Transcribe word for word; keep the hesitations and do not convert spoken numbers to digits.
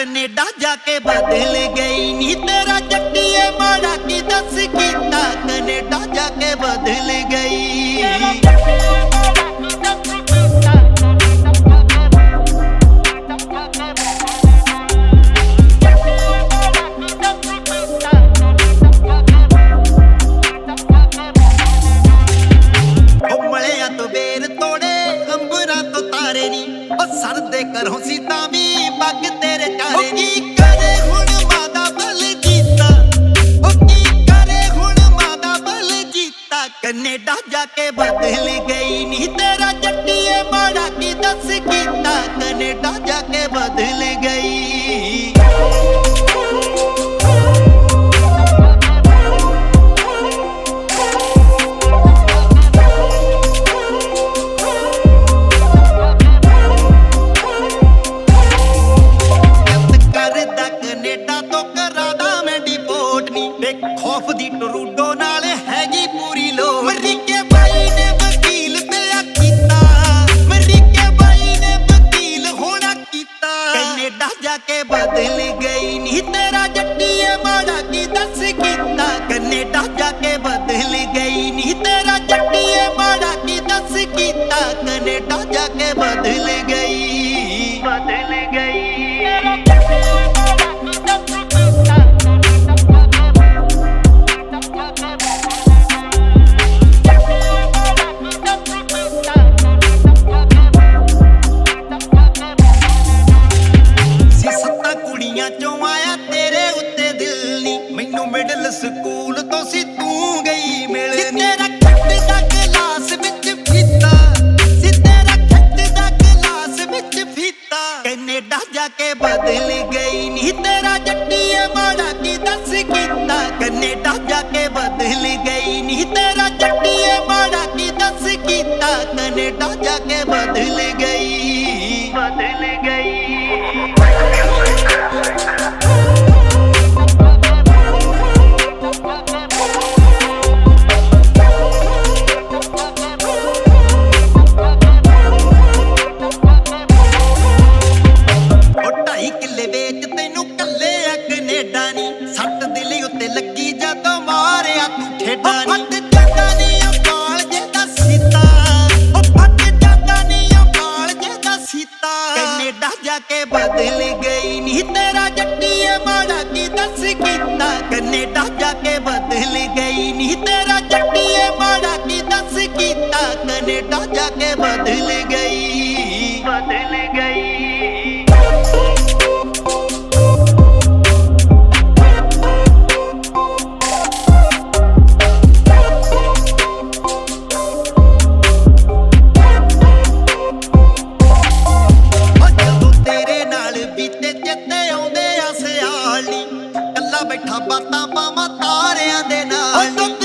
Canada जाके बदल गई नी तेरा जट्टिए माड़ा की दस कीता कनेडा जाके बदल गई। सरदे करो सीता भी पग तेरे चारे नी करे हुण मादा बल जीता ओ की करे हुण मादा बल जीता कनेडा जाके बदल गई नी तेरा जट्टिए माड़ा की दस कीता कनेडा जाके बदल गई। खौफ दी टरूडो नाल हैगी पूरी लो मरीके बाई ने वकील पिया कीता मरीके बाई ने वकील होना कीता कनेडा जाके बदल गई नी तेरा जट्टिए माड़ा की दस कीता कनेडा जाके बदल गई नी तेरा जट्टिए माड़ा की दस कीता कनेडा जाके बदल गई बदल गई। मिडल स्कूल तो सी तू गई मिलनी तेरा खट दा गिलास विच फीता सी तेरा खट दा गिलास विच फीता कनेडा जाके बदल गई नी तेरा जट्टिए माड़ा की दस कीता कनेडा जाके बदल गई नी तेरा जट्टिए माड़ा की दस कीता कनेडा जाके बदल गई बदल गई। सट दिल उत्ते लगी जदों मारिया तू ठेडा नी जांदा नी अपाल जेदा सीता ओ फट जांदा नी अपाल जेदा सीता कनेडा जाके बदल गई नी तेरा जट्टिए माड़ा की दस कीता कनेडा जाके बदल गई नी तेरा जट्टिए माड़ा की दस कीता कनेडा जाके बदल गई बदल गई। बैठा बातां पावां तारियां दे नाल।